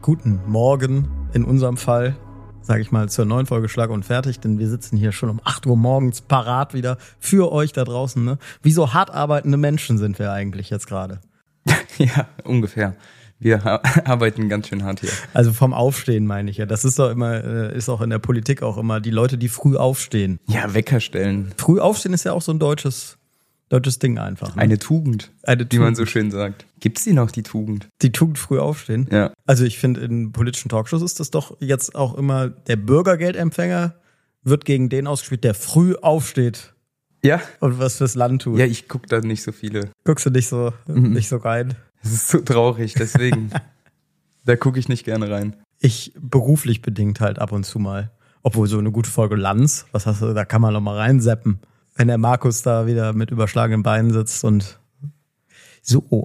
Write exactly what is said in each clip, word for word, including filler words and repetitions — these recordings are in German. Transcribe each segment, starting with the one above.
guten Morgen in unserem Fall, sage ich mal, zur neuen Folge Schlag und Fertig, denn wir sitzen hier schon um acht Uhr morgens parat wieder für euch da draußen. Ne? Wie so hart arbeitende Menschen sind wir eigentlich jetzt gerade? Ja, ungefähr. Wir ha- arbeiten ganz schön hart hier. Also vom Aufstehen meine ich ja. Das ist doch immer, ist auch in der Politik auch immer die Leute, die früh aufstehen. Ja, Wecker stellen. Früh aufstehen ist ja auch so ein deutsches, deutsches Ding einfach. Ne? Eine Tugend, Eine wie Tugend. man so schön sagt. Gibt's die noch, die Tugend? Die Tugend früh aufstehen? Ja. Also ich finde, in politischen Talkshows ist das doch jetzt auch immer, der Bürgergeldempfänger wird gegen den ausgespielt, der früh aufsteht Ja? und was fürs Land tut. Ja, ich guck da nicht so viele. Guckst du nicht so, Mhm. nicht so rein? Das ist so traurig, deswegen. Da gucke ich nicht gerne rein. Ich beruflich bedingt halt ab und zu mal. Obwohl so eine gute Folge Lanz, was hast du, da kann man noch mal reinseppen. Wenn der Markus da wieder mit überschlagenen Beinen sitzt und so.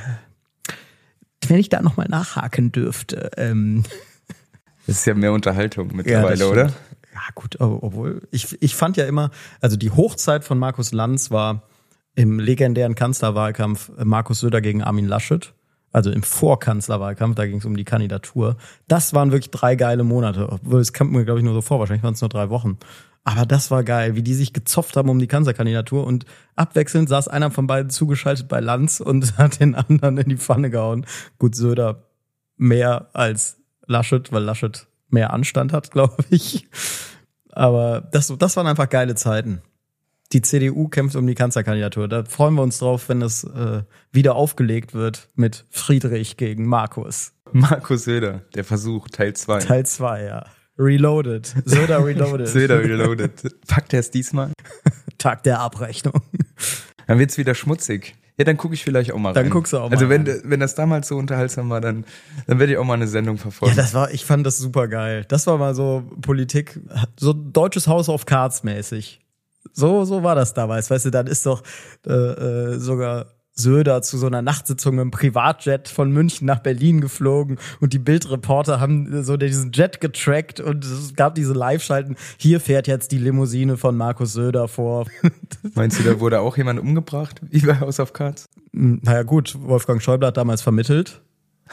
Wenn ich da noch mal nachhaken dürfte. Ähm. Das ist ja mehr Unterhaltung mittlerweile, ja, oder? Ja gut, obwohl, ich, ich fand ja immer, also die Hochzeit von Markus Lanz war im legendären Kanzlerwahlkampf Markus Söder gegen Armin Laschet. Also im Vorkanzlerwahlkampf, da ging es um die Kandidatur. Das waren wirklich drei geile Monate. Obwohl, es kam mir, glaube ich, nur so vor. Wahrscheinlich waren es nur drei Wochen. Aber das war geil, wie die sich gezopft haben um die Kanzlerkandidatur. Und abwechselnd saß einer von beiden zugeschaltet bei Lanz und hat den anderen in die Pfanne gehauen. Gut, Söder mehr als Laschet, weil Laschet mehr Anstand hat, glaube ich. Aber das, das waren einfach geile Zeiten. Die C D U kämpft um die Kanzlerkandidatur. Da freuen wir uns drauf, wenn es äh, wieder aufgelegt wird mit Friedrich gegen Markus. Markus Söder, der Versuch, Teil zwei. Teil zwei, ja. Reloaded. Söder Reloaded. Söder Reloaded. Packt er es diesmal? Tag der Abrechnung. Dann wird's wieder schmutzig. Ja, dann gucke ich vielleicht auch mal Dann rein. guckst du auch mal Also wenn, rein. wenn das damals so unterhaltsam war, dann, dann werde ich auch mal eine Sendung verfolgen. Ja, das war, ich fand das super geil. Das war mal so Politik, so deutsches House of Cards mäßig. So, so war das damals. Weißt du, dann ist doch äh, äh, sogar Söder zu so einer Nachtsitzung im Privatjet von München nach Berlin geflogen und die Bildreporter haben so diesen Jet getrackt und es gab diese Live-Schalten. Hier fährt jetzt die Limousine von Markus Söder vor. Meinst du, da wurde auch jemand umgebracht, wie bei House of Cards? Naja gut, Wolfgang Schäuble hat damals vermittelt.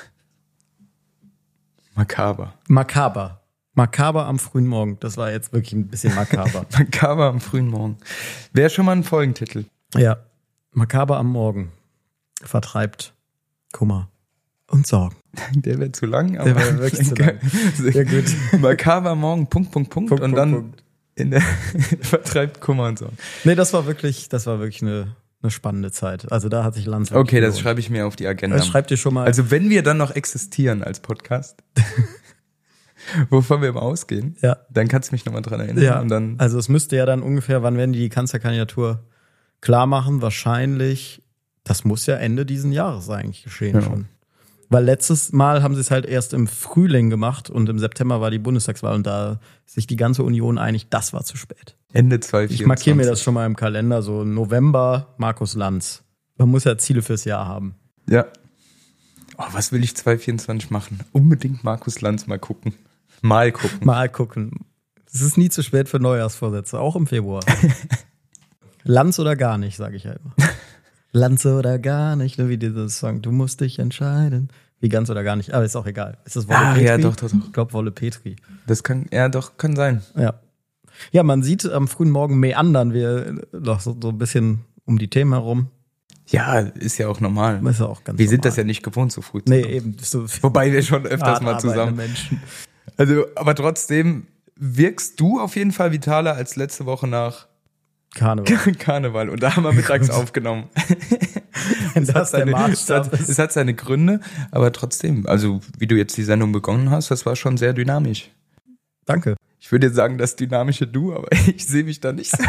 Makaber. Makaber. Makaber am frühen Morgen. Das war jetzt wirklich ein bisschen makaber. Makaber am frühen Morgen. Wäre schon mal ein Folgentitel. Ja. Makaber am Morgen vertreibt Kummer und Sorgen. Der wäre zu lang, aber Der wäre wirklich zu lang. Ja, gut. Makaber am Morgen, Punkt, Punkt, Punkt, Punkt, und Punkt, dann Punkt. in der vertreibt Kummer und so. Nee, das war wirklich, das war wirklich eine, eine spannende Zeit. Also da hat sich Lanz wirklich Okay, das gelohnt. schreibe ich mir auf die Agenda. Das schreibt ihr schon mal. Also wenn wir dann noch existieren als Podcast, wovon wir immer ausgehen, ja. dann kannst du mich nochmal dran erinnern. Ja, Und dann, also es müsste ja dann ungefähr, wann werden die die Kanzlerkandidatur klar machen? Wahrscheinlich, das muss ja Ende diesen Jahres eigentlich geschehen Ja. schon. Weil letztes Mal haben sie es halt erst im Frühling gemacht und im September war die Bundestagswahl und da ist sich die ganze Union einig, das war zu spät. Ende zweitausendvierundzwanzig. Ich markiere mir das schon mal im Kalender, so November, Markus Lanz. Man muss ja Ziele fürs Jahr haben. Ja. Oh, was will ich zweitausendvierundzwanzig machen? Unbedingt Markus Lanz mal gucken. Mal gucken. Mal gucken. Es ist nie zu spät für Neujahrsvorsätze, auch im Februar. Lanz oder gar nicht, sage ich ja immer. Lanz oder gar nicht, ne, wie dieses Song. Du musst dich entscheiden. Wie ganz oder gar nicht, aber ist auch egal. Ist das Wolle Ah, Petri? ja, doch, doch, doch. Ich glaube Wolle Petri. Das kann, ja, doch, kann sein. Ja. Ja, man sieht am frühen Morgen meandern wir noch so, so ein bisschen um die Themen herum. Ja, ist ja auch normal. Ist ja auch ganz Wir sind normal. das ja nicht gewohnt, so früh zu Nee, kommen. eben. So Wobei wir schon öfters hart mal arbeitende zusammen. Menschen. Also, aber trotzdem wirkst du auf jeden Fall vitaler als letzte Woche nach Karneval. Karneval. Und da haben wir mittags aufgenommen. Wenn Es hat, das der seine, es, Maßstab hat, ist. es hat seine Gründe, aber trotzdem, also wie du jetzt die Sendung begonnen hast, das war schon sehr dynamisch. Danke. Ich würde jetzt sagen, das dynamische Du, aber ich sehe mich da nicht so.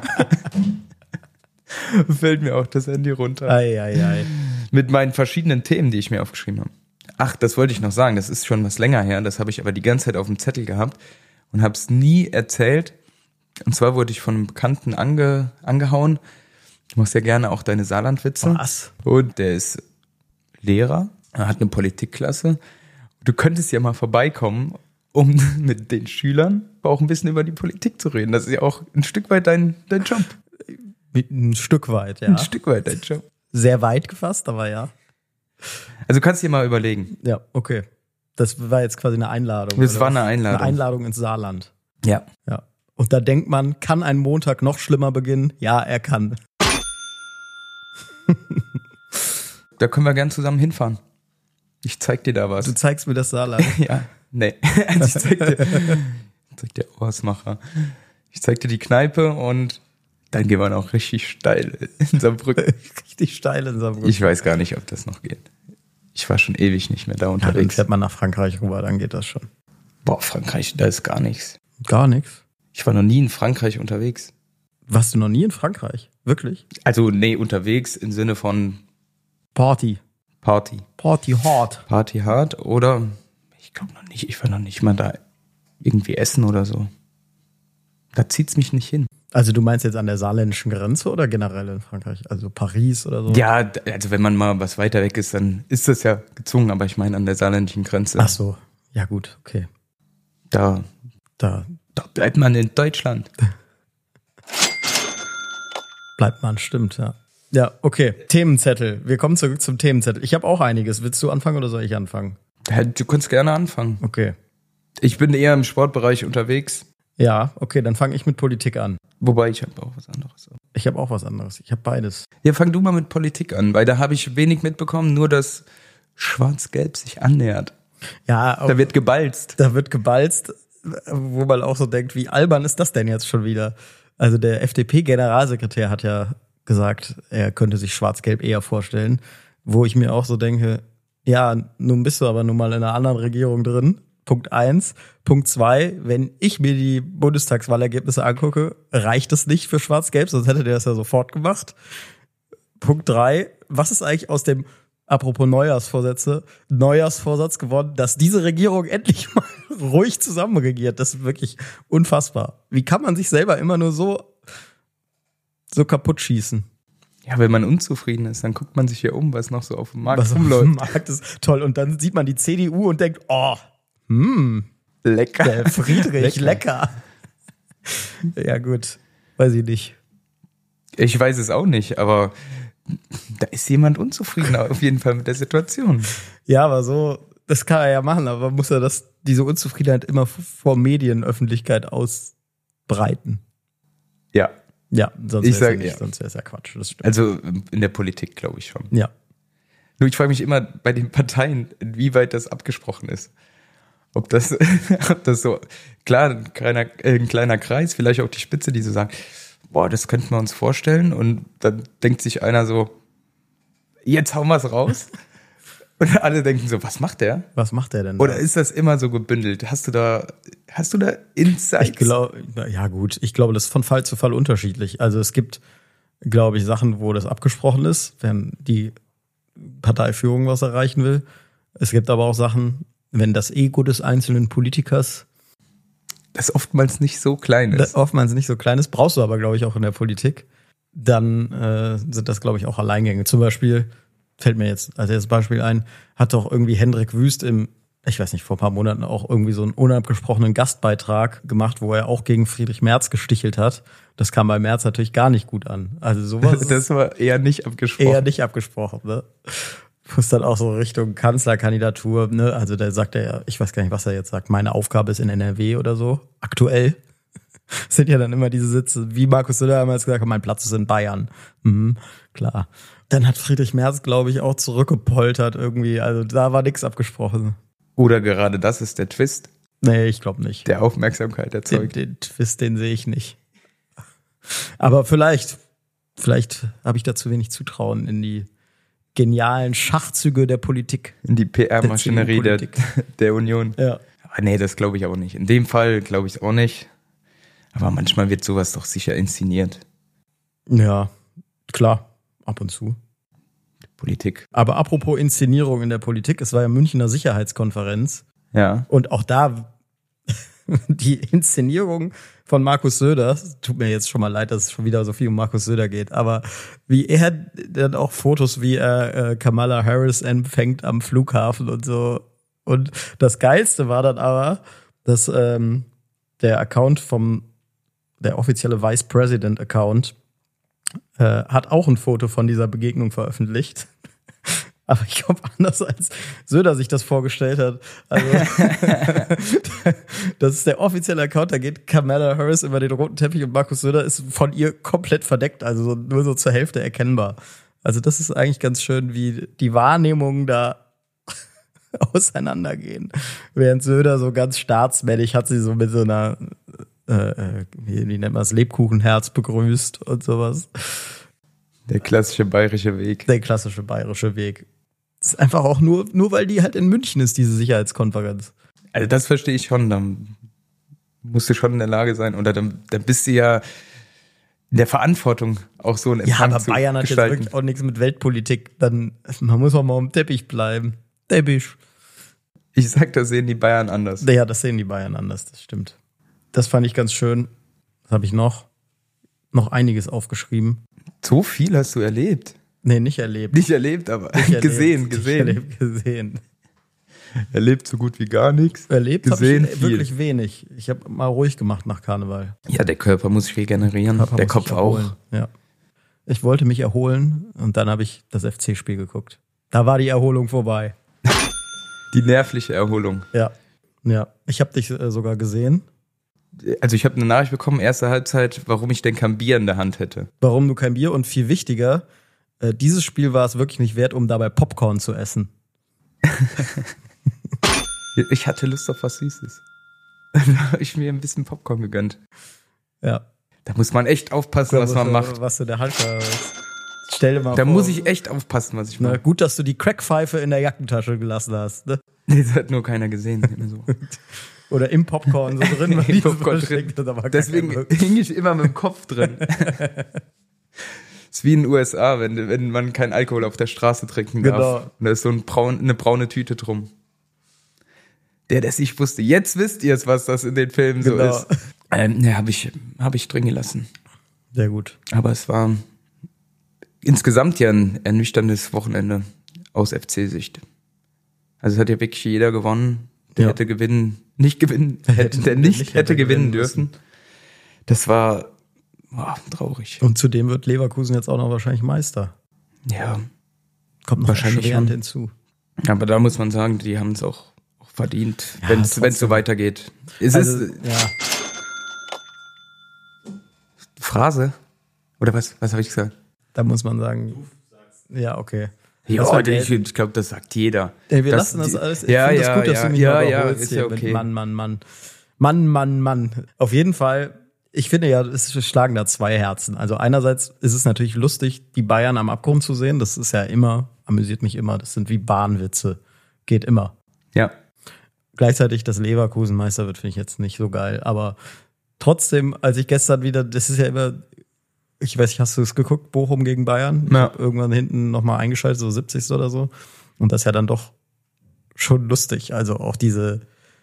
Fällt mir auch das Handy runter. Ei, ei, ei. Mit meinen verschiedenen Themen, die ich mir aufgeschrieben habe. Ach, das wollte ich noch sagen, das ist schon was länger her, das habe ich aber die ganze Zeit auf dem Zettel gehabt und habe es nie erzählt. Und zwar wurde ich von einem Bekannten ange, angehauen. Du machst ja gerne auch deine Saarlandwitze. Was? Und der ist Lehrer, er hat eine Politikklasse. Du könntest ja mal vorbeikommen, um mit den Schülern auch ein bisschen über die Politik zu reden. Das ist ja auch ein Stück weit dein, dein Job. Ein Stück weit, ja. Ein Stück weit dein Job. Sehr weit gefasst, aber ja. Also kannst du dir mal überlegen. Ja, okay. Das war jetzt quasi eine Einladung. Das oder war was? eine Einladung. Eine Einladung ins Saarland. Ja. Ja. Und da denkt man, kann ein Montag noch schlimmer beginnen? Ja, er kann. Da können wir gern zusammen hinfahren. Ich zeig dir da was. Du zeigst mir das Saarland. Ja, nee. Also ich zeig dir, ich zeig dir Ohrsmacher. Ich zeig dir die Kneipe und dann gehen wir noch richtig steil in Saarbrücken. Richtig steil in Saarbrücken. Ich weiß gar nicht, ob das noch geht. Ich war schon ewig nicht mehr da Ja, dann unterwegs. fährt man nach Frankreich rüber, dann geht das schon. Boah, Frankreich, da ist gar nichts. Gar nichts. Ich war noch nie in Frankreich unterwegs. Warst du noch nie in Frankreich? Wirklich? Also, nee, unterwegs im Sinne von Party. Party. Party hard. Party hard oder, ich glaube noch nicht, ich war noch nicht mal da irgendwie essen oder so. Da zieht's mich nicht hin. Also du meinst jetzt an der saarländischen Grenze oder generell in Frankreich? Also Paris oder so? Ja, also wenn man mal was weiter weg ist, dann ist das ja gezwungen, aber ich meine an der saarländischen Grenze. Ach so, ja gut, okay. Da, Da da bleibt man in Deutschland. bleibt man, stimmt, ja. Ja, okay. Themenzettel. Wir kommen zurück zum Themenzettel. Ich habe auch einiges. Willst du anfangen oder soll ich anfangen? Ja, du kannst gerne anfangen. Okay. Ich bin eher im Sportbereich unterwegs, Ja, okay, dann fange ich mit Politik an. wobei ich habe auch was anderes. Ich habe auch was anderes. Ich habe beides. Ja, fang du mal mit Politik an, weil da habe ich wenig mitbekommen, nur dass Schwarz-Gelb sich annähert. Ja, Da wird gebalzt. da wird gebalzt, wo man auch so denkt, wie albern ist das denn jetzt schon wieder? Also der F D P-Generalsekretär hat ja gesagt, er könnte sich Schwarz-Gelb eher vorstellen, wo ich mir auch so denke, ja, nun bist du aber nun mal in einer anderen Regierung drin. Punkt eins. Punkt zwei, wenn ich mir die Bundestagswahlergebnisse angucke, reicht es nicht für Schwarz-Gelb, sonst hätte der das ja sofort gemacht. Punkt drei, was ist eigentlich aus dem, apropos Neujahrsvorsätze, Neujahrsvorsatz geworden, dass diese Regierung endlich mal ruhig zusammenregiert? Das ist wirklich unfassbar. Wie kann man sich selber immer nur so, so kaputt schießen? Ja, wenn man unzufrieden ist, dann guckt man sich hier um, was noch so auf dem Markt Was auf rumläuft. dem Markt ist toll. Und dann sieht man die C D U und denkt, oh, hm, Lecker. der Friedrich, Lecker. lecker. Ja gut, weiß ich nicht. Ich weiß es auch nicht, aber da ist jemand unzufrieden auf jeden Fall mit der Situation. Ja, aber so, das kann er ja machen, aber man muss ja das, diese Unzufriedenheit immer vor Medienöffentlichkeit ausbreiten. Ja, Ja, sonst Ich wäre es ja sag, nicht, ja. sonst wäre es ja Quatsch. Das stimmt. also in der Politik glaube ich schon. Ja. Nur ich frage mich immer bei den Parteien, inwieweit das abgesprochen ist. Ob das, ob das so, klar, ein kleiner, äh, ein kleiner Kreis, vielleicht auch die Spitze, die so sagt, boah, das könnten wir uns vorstellen. Und dann denkt sich einer so, jetzt hauen wir es raus. Und alle denken so, was macht der? Was macht der denn da? Oder ist das immer so gebündelt? Hast du da, hast du da Insights? Ich glaube, ja gut, ich glaube, das ist von Fall zu Fall unterschiedlich. Also es gibt, glaube ich, Sachen, wo das abgesprochen ist, wenn die Parteiführung was erreichen will. Es gibt aber auch Sachen, wenn das Ego des einzelnen Politikers das oftmals nicht so klein ist. oftmals nicht so klein ist, brauchst du aber, glaube ich, auch in der Politik, dann äh, sind das, glaube ich, auch Alleingänge. Zum Beispiel, fällt mir jetzt als erstes Beispiel ein, hat doch irgendwie Hendrik Wüst im, ich weiß nicht, vor ein paar Monaten auch irgendwie so einen unabgesprochenen Gastbeitrag gemacht, wo er auch gegen Friedrich Merz gestichelt hat. Das kam bei Merz natürlich gar nicht gut an. Also sowas ist Das war eher nicht abgesprochen. eher nicht abgesprochen, ne? Wo es dann auch so Richtung Kanzlerkandidatur, ne? Also da sagt er ja, ich weiß gar nicht, was er jetzt sagt, meine Aufgabe ist in N R W oder so, aktuell. Das sind ja dann immer diese Sitze, wie Markus Söder damals gesagt hat, mein Platz ist in Bayern. Mhm, klar. Dann hat Friedrich Merz, glaube ich, auch zurückgepoltert irgendwie. Also da war nichts abgesprochen. Oder gerade das ist der Twist, Nee, ich glaube nicht. der Aufmerksamkeit Den, erzeugt. den Twist, den sehe ich nicht. Aber vielleicht, vielleicht habe ich da zu wenig Zutrauen in die genialen Schachzüge der Politik. In die P R-Maschinerie der, C D U-Politik. der Union. Ja. Aber nee, das glaube ich auch nicht. In dem Fall glaube ich es auch nicht. Aber manchmal wird sowas doch sicher inszeniert. Ja, klar, ab und zu. Politik. Aber apropos Inszenierung in der Politik, es war ja Münchner Sicherheitskonferenz Ja. und auch da die Inszenierung von Markus Söder, tut mir jetzt schon mal leid, dass es schon wieder so viel um Markus Söder geht, aber wie er dann auch Fotos, wie er äh, Kamala Harris empfängt am Flughafen und so. Und das Geilste war dann aber, dass ähm, der Account vom, der offizielle Vice President Account, äh, hat auch ein Foto von dieser Begegnung veröffentlicht. Aber ich glaube, anders als Söder sich das vorgestellt hat. Also, das ist der offizielle Account, da geht Kamala Harris über den roten Teppich und Markus Söder ist von ihr komplett verdeckt, also so, nur so zur Hälfte erkennbar. Also das ist eigentlich ganz schön, wie die Wahrnehmungen da auseinandergehen. Während Söder so ganz staatsmännisch hat sie so mit so einer, äh, wie, wie nennt man das, Lebkuchenherz begrüßt und sowas. Der klassische bayerische Weg. Der klassische bayerische Weg. Das ist einfach auch nur, nur weil die halt in München ist, diese Sicherheitskonferenz. Also das verstehe ich schon. Dann musst du schon in der Lage sein. Oder dann, dann bist du ja in der Verantwortung, auch so einen Empfang Ja, aber zu Bayern hat gestalten. jetzt wirklich auch nichts mit Weltpolitik. Dann, man muss auch mal am Teppich bleiben. Teppich. Ich sag, das sehen die Bayern anders. Ja, das sehen die Bayern anders, das stimmt. Das fand ich ganz schön. Was habe ich noch? Noch einiges aufgeschrieben. So viel hast du erlebt. Nee, nicht erlebt. Nicht erlebt, aber Nicht erlebt. gesehen, Nicht gesehen. erlebt, gesehen. Erlebt so gut wie gar nichts. Erlebt habe Gesehen ich viel. wirklich wenig. Ich habe mal ruhig gemacht nach Karneval. Ja, der Körper muss sich regenerieren, Körper der muss Kopf sich auch. erholen. Ja. Ich wollte mich erholen und dann habe ich das F C-Spiel geguckt. Da war die Erholung vorbei. Die nervliche Erholung. Ja. Ja. Ich habe dich äh, sogar gesehen. Also ich habe eine Nachricht bekommen, erste Halbzeit, warum ich denn kein Bier in der Hand hätte. Warum du kein Bier und viel wichtiger, äh, dieses Spiel war es wirklich nicht wert, um dabei Popcorn zu essen. Ich hatte Lust auf was Süßes. Da habe ich mir ein bisschen Popcorn gegönnt. Ja. Da muss man echt aufpassen, was man macht. Was du der Hand hast. Stell dir mal Da vor. muss ich echt aufpassen, was ich Na, mache. gut, dass du die Crackpfeife in der Jackentasche gelassen hast. Ne? Nee, das hat nur keiner gesehen. Immer so. Oder im Popcorn so drin. weil Im die so Popcorn versteckt drin. ist, aber gar Deswegen kein- hing ich immer mit dem Kopf drin. Ist wie in den U S A, wenn, wenn man keinen Alkohol auf der Straße trinken darf. Genau. Und da ist so ein braun, eine braune Tüte drum. Der, der es nicht wusste. Jetzt wisst ihr es, was das in den Filmen so Genau. ist. Ähm, ne, habe ich, hab ich drin gelassen. Sehr gut. Aber es war insgesamt ja ein ernüchterndes Wochenende aus F C-Sicht. Also es hat ja wirklich jeder gewonnen, der Ja. hätte gewinnen, nicht gewinnen, Der hätte, hätte- der der nicht nicht hätte hätte gewinnen gewinnen dürfen. Das war boah, traurig. Und zudem wird Leverkusen jetzt auch noch wahrscheinlich Meister. Ja, Kommt noch Wahrscheinlich erschwerend schon. hinzu. aber da muss man sagen, die haben es auch, auch verdient, Ja, wenn es so trotzdem. weitergeht. Es Also, ist ja. Phrase? Oder was, was habe ich gesagt? Da muss man sagen, ja, okay. Ja, Das war ich, Geld. ich glaube, das sagt jeder. Ey, wir Das- lassen das alles. Ich ja, finde ja, das gut, dass ja, du mich ja, mal ja, überholst ist hier ja mit okay. Mann, Mann, Mann. Mann, Mann, Mann. Auf jeden Fall, ich finde ja, es schlagen da zwei Herzen. Also einerseits ist es natürlich lustig, die Bayern am Abgrund zu sehen. Das ist ja immer, amüsiert mich immer. Das sind wie Bahnwitze. Geht immer. Ja. Gleichzeitig, dass Leverkusen Meister wird, finde ich jetzt nicht so geil. Aber trotzdem, als ich gestern wieder, das ist ja immer, ich weiß nicht, hast du es geguckt, Bochum gegen Bayern? Ich Ja. habe irgendwann hinten nochmal eingeschaltet, so siebzig oder so. Und das ist ja dann doch schon lustig. Also auch diese,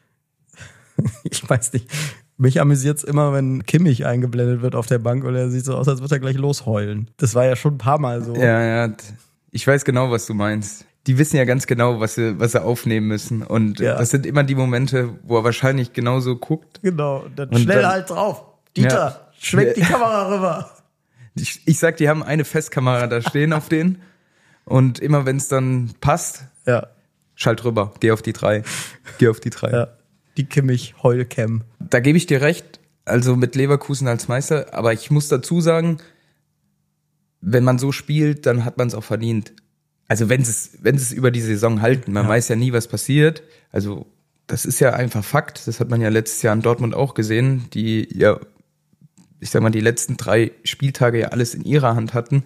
ich weiß nicht, mich amüsiert es immer, wenn Kimmich eingeblendet wird auf der Bank und er sieht so aus, als würde er gleich losheulen. Das war ja schon ein paar Mal so. Ja, ja. Ich weiß genau, was du meinst. Die wissen ja ganz genau, was sie, was sie aufnehmen müssen. Und Ja. das sind immer die Momente, wo er wahrscheinlich genauso guckt. Genau, dann Und schnell dann- halt drauf. Dieter, Ja. schwenk die Ja. Kamera rüber. Ich, ich sag, die haben eine Festkamera da stehen auf denen. Und immer wenn es dann passt, Ja, schalt rüber. Geh auf die drei. Geh auf die drei. ja. Die Kimmich-Heulcam. Da gebe ich dir recht. Also mit Leverkusen als Meister. Aber ich muss dazu sagen, wenn man so spielt, dann hat man es auch verdient. Also wenn sie es, wenn sie es über die Saison halten. Man Ja. weiß ja nie, was passiert. Also das ist ja einfach Fakt. Das hat man ja letztes Jahr in Dortmund auch gesehen, die ja, ich sag mal, die letzten drei Spieltage ja alles in ihrer Hand hatten.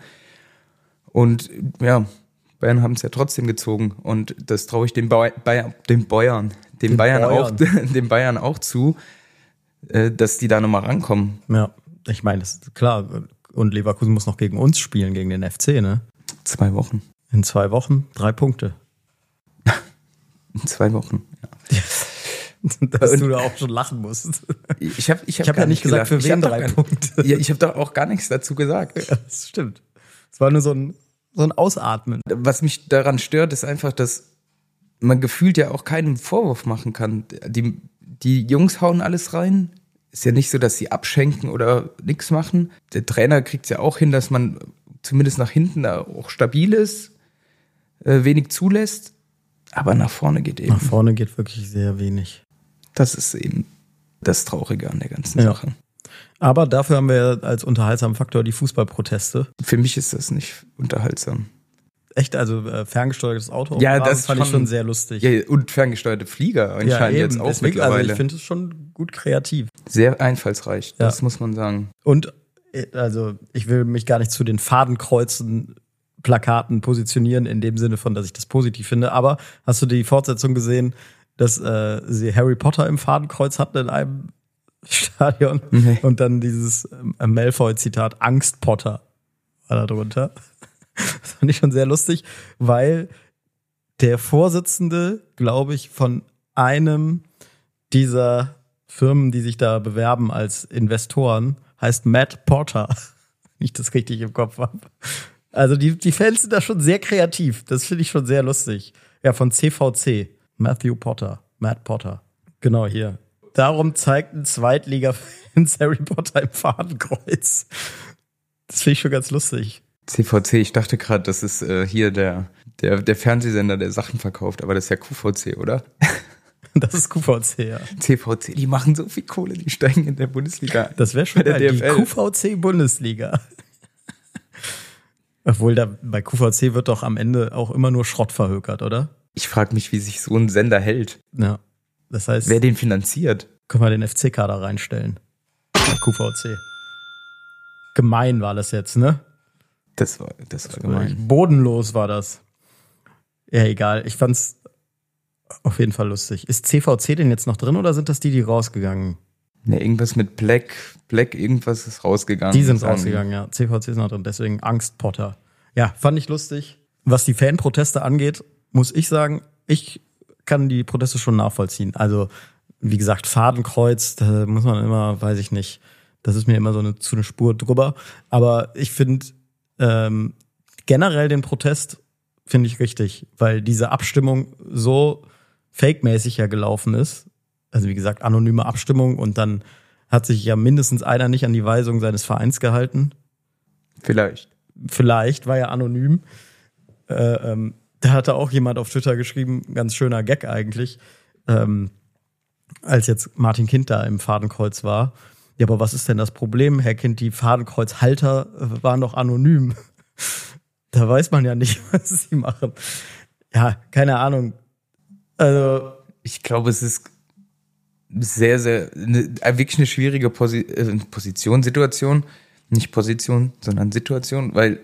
Und ja, Bayern haben es ja trotzdem gezogen. Und das traue ich den, Bau- Bayer, den Bayern, den Den Bayern auch, Bayern. den Bayern auch zu, äh, dass die da nochmal rankommen. Ja, ich meine, das ist klar. Und Leverkusen muss noch gegen uns spielen, gegen den F C, ne? Zwei Wochen. In zwei Wochen drei Punkte. In zwei Wochen. Ja. Dass Und- du da auch schon lachen musst. Ich habe ich hab Ich habe gar ja nicht gesagt, gelacht. für Ich wen hab doch drei gar- Punkte. Ja, ich habe doch auch gar nichts dazu gesagt. Ja, das stimmt. Es war nur so ein, so ein Ausatmen. Was mich daran stört, ist einfach, dass man gefühlt ja auch keinen Vorwurf machen kann. Die, die Jungs hauen alles rein. Ist ja nicht so, dass sie abschenken oder nichts machen. Der Trainer kriegt es ja auch hin, dass man zumindest nach hinten da auch stabil ist. äh, wenig zulässt, aber nach vorne geht eben. Nach vorne geht wirklich sehr wenig. Das ist eben das Traurige an der ganzen Ja. Sache. Aber dafür haben wir als unterhaltsamen Faktor die Fußballproteste. Für mich ist das nicht unterhaltsam. Echt, also äh, ferngesteuertes Auto. Ja, das fand schon, ich schon sehr lustig. Ja, und ferngesteuerte Flieger anscheinend ja, jetzt auch Deswegen, mittlerweile. Also ich finde es schon gut kreativ. Sehr einfallsreich, Ja. das muss man sagen. Und äh, also ich will mich gar nicht zu den Fadenkreuzen Plakaten positionieren, in dem Sinne von, dass ich das positiv finde. Aber hast du die Fortsetzung gesehen, dass äh, sie Harry Potter im Fadenkreuz hatten in einem Stadion? Nee. Und dann dieses äh, Malfoy-Zitat, Angst Potter war da drunter. Das fand ich schon sehr lustig, weil der Vorsitzende, glaube ich, von einem dieser Firmen, die sich da bewerben als Investoren, heißt Matt Potter. Wenn ich das richtig im Kopf habe. Also die, die Fans sind da schon sehr kreativ. Das finde ich schon sehr lustig. Ja, von C V C. Matthew Potter. Matt Potter. Genau hier. Darum zeigten Zweitliga-Fans Harry Potter im Fadenkreuz. Das finde ich schon ganz lustig. C V C, ich dachte gerade, das ist äh, hier der, der, der Fernsehsender, der Sachen verkauft, aber das ist ja Q V C, oder? Das ist Q V C, ja. C V C, die machen so viel Kohle, die steigen in der Bundesliga ein. Das wäre schon Bei der geil. Die D F L. Q V C-Bundesliga. Obwohl, da bei Q V C wird doch am Ende auch immer nur Schrott verhökert, oder? Ich frage mich, wie sich so ein Sender hält. Ja. Das heißt, Wer den finanziert? können wir den F C-Kader reinstellen. Bei Q V C. Gemein war das jetzt, ne? Das war, das war gemein. Bodenlos war das. Ja, egal. Ich fand's auf jeden Fall lustig. Ist C V C denn jetzt noch drin oder sind das die, die rausgegangen? Ne, irgendwas mit Black, Black, irgendwas ist rausgegangen. Die sind Sagen- rausgegangen, ja. C V C ist noch drin, deswegen Angst Potter. Ja, fand ich lustig. Was die Fanproteste angeht, muss ich sagen, ich kann die Proteste schon nachvollziehen. Also, wie gesagt, Fadenkreuz, da muss man immer, weiß ich nicht, das ist mir immer so eine, zu eine Spur drüber. Aber ich finde ähm, generell den Protest finde ich richtig, weil diese Abstimmung so fake-mäßig ja gelaufen ist. Also wie gesagt, anonyme Abstimmung und dann hat sich ja mindestens einer nicht an die Weisung seines Vereins gehalten. Vielleicht. Vielleicht, war ja anonym. Äh, ähm, da hatte auch jemand auf Twitter geschrieben, ganz schöner Gag eigentlich, ähm, als jetzt Martin Kind da im Fadenkreuz war. Ja, aber was ist denn das Problem, Herr Kind? Die Fadenkreuzhalter äh, waren doch anonym. Da weiß man ja nicht, was sie machen. Ja, keine Ahnung. Also, Ich glaube, es ist sehr, sehr, eine, wirklich eine schwierige Posi äh, Position, Situation. Nicht Position, sondern Situation, weil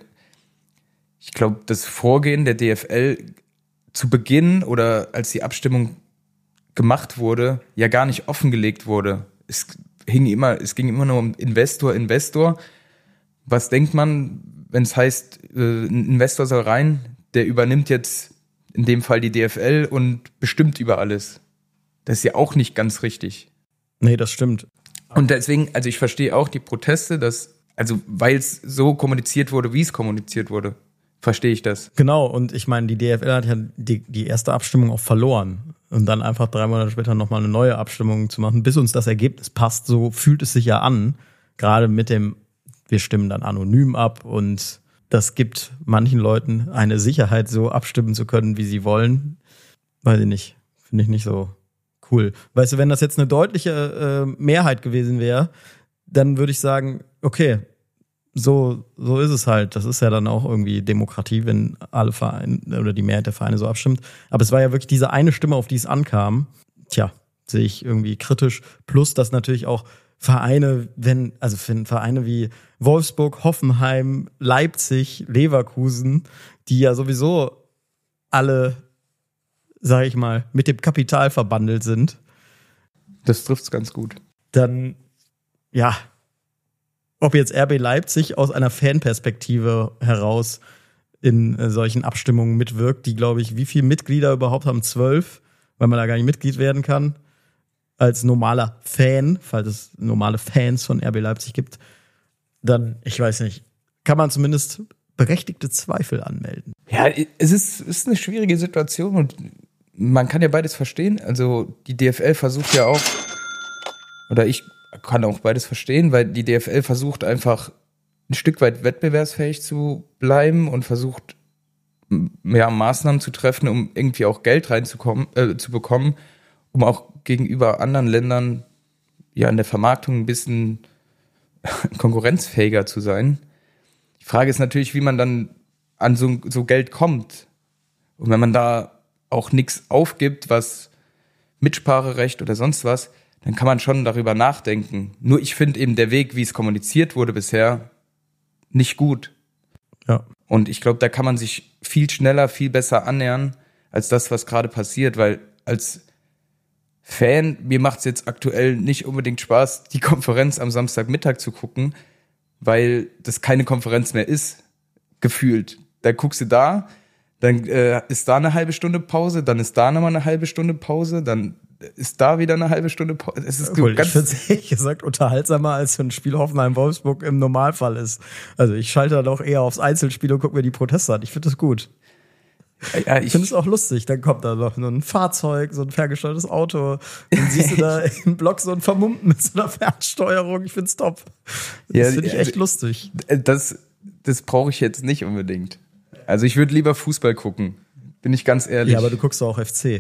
ich glaube, das Vorgehen der D F L zu Beginn oder als die Abstimmung gemacht wurde, ja gar nicht offengelegt wurde. Es hing immer, es ging immer nur um Investor, Investor. Was denkt man, wenn es heißt, äh, ein Investor soll rein, der übernimmt jetzt in dem Fall die D F L und bestimmt über alles. Das ist ja auch nicht ganz richtig. nee, das stimmt. Und deswegen, also ich verstehe auch die Proteste, dass, also weil es so kommuniziert wurde, wie es kommuniziert wurde, verstehe ich das. Genau, und ich meine, die D F L hat ja die, die erste Abstimmung auch verloren. Und dann einfach drei Monate später nochmal eine neue Abstimmung zu machen, bis uns das Ergebnis passt, so fühlt es sich ja an. Gerade mit dem, wir stimmen dann anonym ab und das gibt manchen Leuten eine Sicherheit, so abstimmen zu können, wie sie wollen. Weiß ich nicht, finde ich nicht so cool. Weißt du, wenn das jetzt eine deutliche äh, Mehrheit gewesen wäre, dann würde ich sagen, okay, so, so ist es halt. Das ist ja dann auch irgendwie Demokratie, wenn alle Vereine oder die Mehrheit der Vereine so abstimmt. Aber es war ja wirklich diese eine Stimme, auf die es ankam. Tja, sehe ich irgendwie kritisch. Plus, dass natürlich auch Vereine, wenn, also für Vereine wie Wolfsburg, Hoffenheim, Leipzig, Leverkusen, die ja sowieso alle, sag ich mal, mit dem Kapital verbandelt sind, Das trifft's ganz gut. dann, ja, ob jetzt R B Leipzig aus einer Fanperspektive heraus in äh, solchen Abstimmungen mitwirkt, die, glaube ich, wie viele Mitglieder überhaupt haben? Zwölf, weil man da gar nicht Mitglied werden kann. Als normaler Fan, falls es normale Fans von R B Leipzig gibt, dann, ich weiß nicht, kann man zumindest berechtigte Zweifel anmelden. Ja, es ist, es ist eine schwierige Situation und man kann ja beides verstehen. Also die D F L versucht ja auch, oder ich kann auch beides verstehen, weil die D F L versucht einfach ein Stück weit wettbewerbsfähig zu bleiben und versucht ja, Maßnahmen zu treffen, um irgendwie auch Geld reinzukommen, äh, zu bekommen, um auch gegenüber anderen Ländern ja in der Vermarktung ein bisschen konkurrenzfähiger zu sein. Die Frage ist natürlich, wie man dann an so, so Geld kommt. Und wenn man da auch nichts aufgibt, was Mitspracherecht oder sonst was, dann kann man schon darüber nachdenken. Nur ich finde eben der Weg, wie es kommuniziert wurde bisher, nicht gut. Ja. Und ich glaube, da kann man sich viel schneller, viel besser annähern, als das, was gerade passiert. Weil als Fan, mir macht es jetzt aktuell nicht unbedingt Spaß, die Konferenz am Samstagmittag zu gucken, weil das keine Konferenz mehr ist, gefühlt. Da guckst du da, dann äh, ist da eine halbe Stunde Pause, dann ist da nochmal eine halbe Stunde Pause, dann ist da wieder eine halbe Stunde Pause. Es ist Obwohl, ganz ich finde es ehrlich gesagt unterhaltsamer, als wenn ein Spiel Hoffenheim-Wolfsburg im Normalfall ist. Also ich schalte dann auch eher aufs Einzelspiel und gucke mir die Proteste an. Ich finde das gut. Ja, ich finde es auch lustig. Dann kommt da noch so ein Fahrzeug, so ein ferngesteuertes Auto. Dann siehst du da im Block so einen Vermummten mit so einer Fernsteuerung. Ich finde es top. Das ja, finde ich echt lustig. Das, das brauche ich jetzt nicht unbedingt. Also ich würde lieber Fußball gucken. Bin ich ganz ehrlich. Ja, aber du guckst doch auch F C.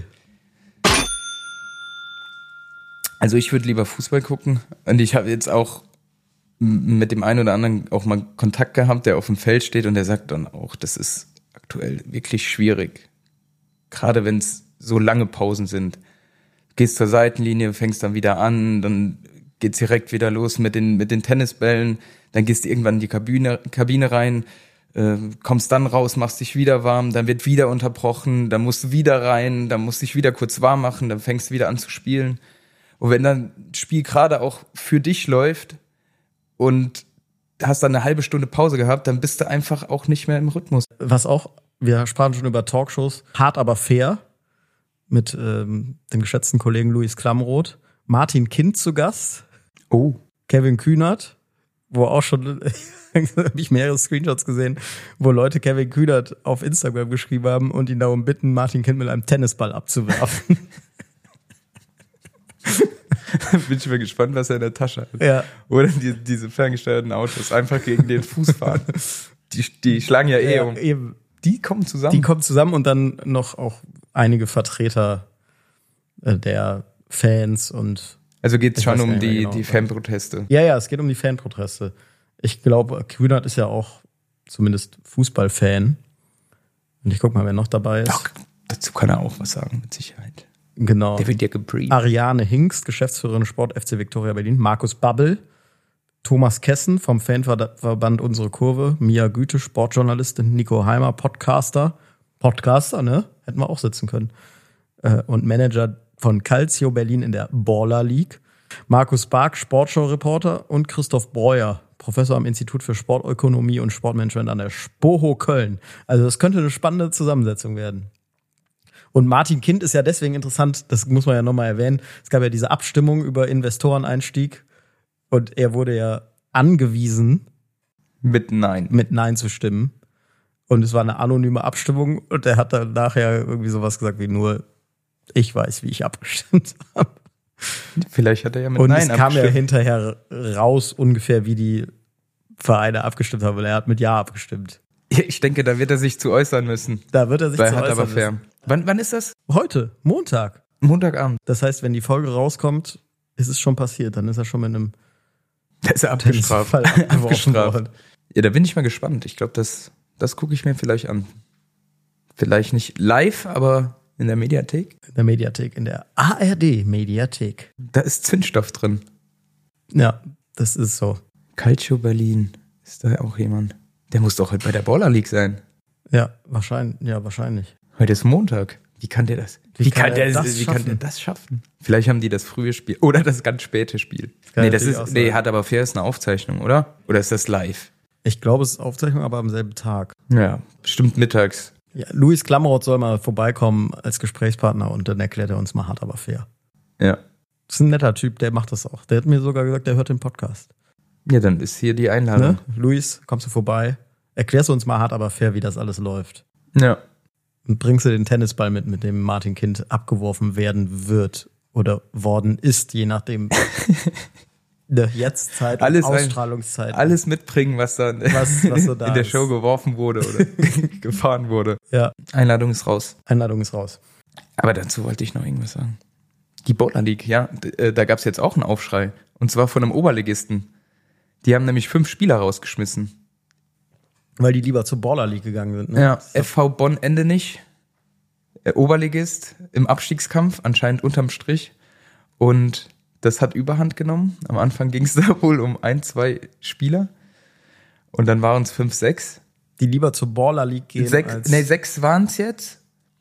Also ich würde lieber Fußball gucken. Und ich habe jetzt auch mit dem einen oder anderen auch mal Kontakt gehabt, der auf dem Feld steht und der sagt dann auch, das ist aktuell wirklich schwierig. Gerade wenn es so lange Pausen sind. Gehst zur Seitenlinie, fängst dann wieder an, dann geht's direkt wieder los mit den, mit den Tennisbällen, dann gehst du irgendwann in die Kabine, Kabine rein, äh, kommst dann raus, machst dich wieder warm, dann wird wieder unterbrochen, dann musst du wieder rein, dann musst du dich wieder kurz warm machen, dann fängst du wieder an zu spielen. Und wenn dann das Spiel gerade auch für dich läuft und hast dann eine halbe Stunde Pause gehabt, dann bist du einfach auch nicht mehr im Rhythmus. Was auch, wir sprachen schon über Talkshows, hart aber fair, mit ähm, dem geschätzten Kollegen Luis Klamroth, Martin Kind zu Gast, oh. Kevin Kühnert, wo auch schon, habe ich mehrere Screenshots gesehen, wo Leute Kevin Kühnert auf Instagram geschrieben haben und ihn darum bitten, Martin Kind mit einem Tennisball abzuwerfen. Bin ich mal gespannt, was er in der Tasche hat. Ja. Oder die, diese ferngesteuerten Autos einfach gegen den Fuß fahren. Die, die schlagen ja eh ja, um. Eben. Die kommen zusammen. Die kommen zusammen und dann noch auch einige Vertreter äh, der Fans und. Also geht es schon um die, die, genau, die Fanproteste. Ja, ja, es geht um die Fanproteste. Ich glaube, Kühnert ist ja auch zumindest Fußballfan. Und ich guck mal, wer noch dabei ist. Doch, dazu kann er auch was sagen, mit Sicherheit. Genau. Der wird ja gebrieft. Ariane Hingst, Geschäftsführerin Sport F C Viktoria Berlin. Markus Babbel. Thomas Kessen vom Fanverband Unsere Kurve. Mia Güte, Sportjournalistin. Nico Heimer, Podcaster. Podcaster, ne? Hätten wir auch sitzen können. Und Manager von Calcio Berlin in der Baller League. Markus Bark, Sportschau-Reporter. Und Christoph Breuer, Professor am Institut für Sportökonomie und Sportmanagement an der Spoho Köln. Also das könnte eine spannende Zusammensetzung werden. Und Martin Kind ist ja deswegen interessant, das muss man ja nochmal erwähnen. Es gab ja diese Abstimmung über Investoreneinstieg und er wurde ja angewiesen, mit Nein. mit Nein zu stimmen. Und es war eine anonyme Abstimmung und er hat dann nachher irgendwie sowas gesagt wie nur, ich weiß, wie ich abgestimmt habe. Vielleicht hat er ja mit und Nein abgestimmt. Und es kam ja abgestimmt. hinterher raus ungefähr, wie die Vereine abgestimmt haben, weil er hat mit Ja abgestimmt. Ich denke, da wird er sich zu äußern müssen. Da wird er sich Bei zu Hart äußern aber fair. müssen. Wann, wann ist das? Heute, Montag. Montagabend. Das heißt, wenn die Folge rauskommt, ist es schon passiert. Dann ist er schon mit einem Da ist er abgestraft. Tennisball abgeworfen abgestraft. worden. Ja, da bin ich mal gespannt. Ich glaube, das, das gucke ich mir vielleicht an. Vielleicht nicht live, aber in der Mediathek. In der Mediathek, in der A R D-Mediathek. Da ist Zündstoff drin. Ja, das ist so. Calcio Berlin. Ist da auch jemand? Der muss doch heute bei der Baller League sein. Ja, wahrscheinlich. Ja, wahrscheinlich. Heute ist Montag. Wie kann der das? Wie kann der das wie kann schaffen? der das schaffen? Vielleicht haben die das frühe Spiel oder das ganz späte Spiel. kann Nee, das natürlich ist auch nee, sein. hat aber fair ist eine Aufzeichnung, oder? Oder ist das live? Ich glaube, es ist Aufzeichnung, aber am selben Tag. Ja, bestimmt mittags. Ja, Luis Klamroth soll mal vorbeikommen als Gesprächspartner und dann erklärt er uns mal hart, aber fair. Ja. Das ist ein netter Typ, der macht das auch. Der hat mir sogar gesagt, der hört den Podcast. Ja, dann ist hier die Einladung. Ne? Luis, kommst du vorbei? Erklärst du uns mal hart, aber fair, wie das alles läuft. Ja. Und bringst du den Tennisball mit, mit dem Martin Kind abgeworfen werden wird oder worden ist, je nachdem, Ne, Jetztzeit, alles Ausstrahlungszeit. Alles mitbringen, was dann was, was so da in der ist. Show geworfen wurde oder gefahren wurde. Ja, Einladung ist raus. Einladung ist raus. Aber dazu wollte ich noch irgendwas sagen. Die Bowler League, ja, d- da gab es jetzt auch einen Aufschrei. Und zwar von einem Oberligisten. Die haben nämlich fünf Spieler rausgeschmissen. Weil die lieber zur Baller League gegangen sind. Ne? Ja, F V Bonn Ende nicht. Äh, Oberligist im Abstiegskampf, anscheinend unterm Strich. Und das hat Überhand genommen. Am Anfang ging es da wohl um ein, zwei Spieler. Und dann waren es fünf, sechs. Die lieber zur Baller League gehen. Sechs, als nee, sechs waren es jetzt,